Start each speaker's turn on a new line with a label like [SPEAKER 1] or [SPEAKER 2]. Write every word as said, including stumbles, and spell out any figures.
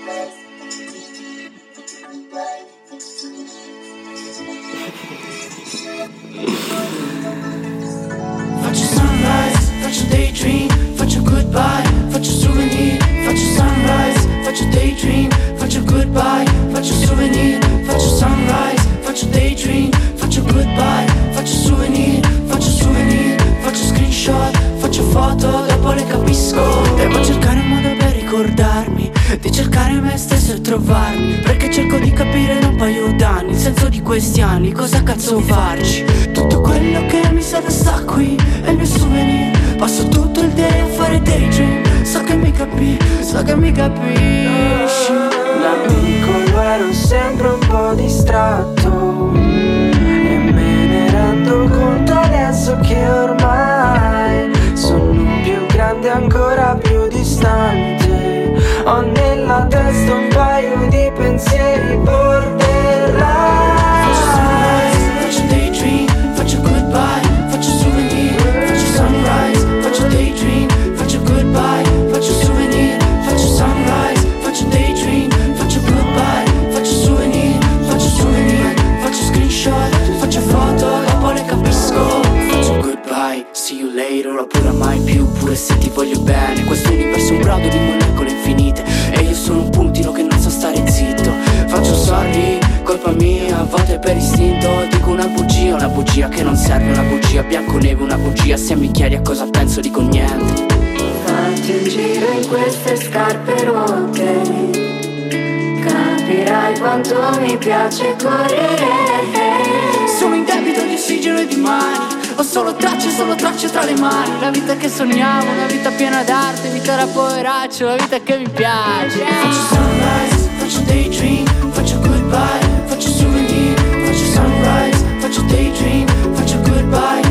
[SPEAKER 1] Faccio sunrise, faccio daydream, faccio goodbye, faccio souvenir, faccio sunrise, faccio daydream, faccio goodbye, faccio souvenir, faccio sunrise, faccio daydream, faccio goodbye, faccio souvenir, faccio souvenir, faccio screenshot, faccio foto, dopo le capisco. Devo cercare un modo per ricordarmi di cercare me stesso e trovarmi, perché cerco di capire da un paio d'anni il senso di questi anni, cosa cazzo farci. Tutto quello che mi serve sta qui, è il mio souvenir. Passo tutto il day a fare daydream. So che mi capi, so che mi capisci.
[SPEAKER 2] L'amico lo ero sempre un po' distratto, e me ne rendo conto adesso che ormai sono più grande, ancora più distante. Ho nella testa un paio di pensieri borderline.
[SPEAKER 1] Faccio sunrise, faccio daydream, faccio goodbye, faccio souvenir, faccio sunrise, faccio daydream, faccio goodbye, faccio souvenir, faccio sunrise, faccio daydream, faccio goodbye, faccio souvenir, faccio souvenir, faccio screenshot, faccio foto, dopo le capisco. Faccio goodbye, see you later, oppure mai più, pure se ti voglio bene. Questo universo è un brodo di molecole infinite e io sono un puntino che non so stare zitto. Faccio sorry, colpa mia, a volte per istinto dico una bugia, una bugia che non serve, una bugia bianco-neve, una bugia. Se mi chiedi a cosa penso dico niente.
[SPEAKER 3] Fatti un giro in queste scarpe rotte, capirai quanto mi piace correre.
[SPEAKER 1] Sono in debito di ossigeno e di mani, ho solo tracce, solo tracce tra le mani. La vita che sognavo, una vita piena d'arte, vita da poveraccio, la vita che mi piace. Faccio sunrise, faccio daydream, faccio goodbye, faccio souvenir, faccio sunrise, faccio daydream, faccio goodbye,